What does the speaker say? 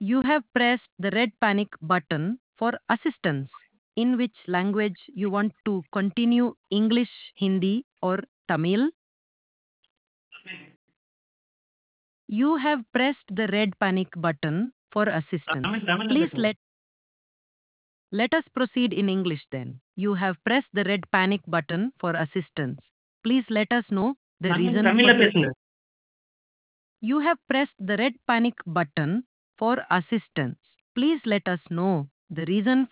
You have pressed the red panic button for assistance. In which language you want to continue, English, Hindi or Tamil? You have pressed the red panic button for assistance. Please let us proceed in English then. You have pressed the red panic button for assistance. Please let us know the reason தமிழ்ல for பேசுங்க. You have pressed the red panic button for assistance. Please let us know the reason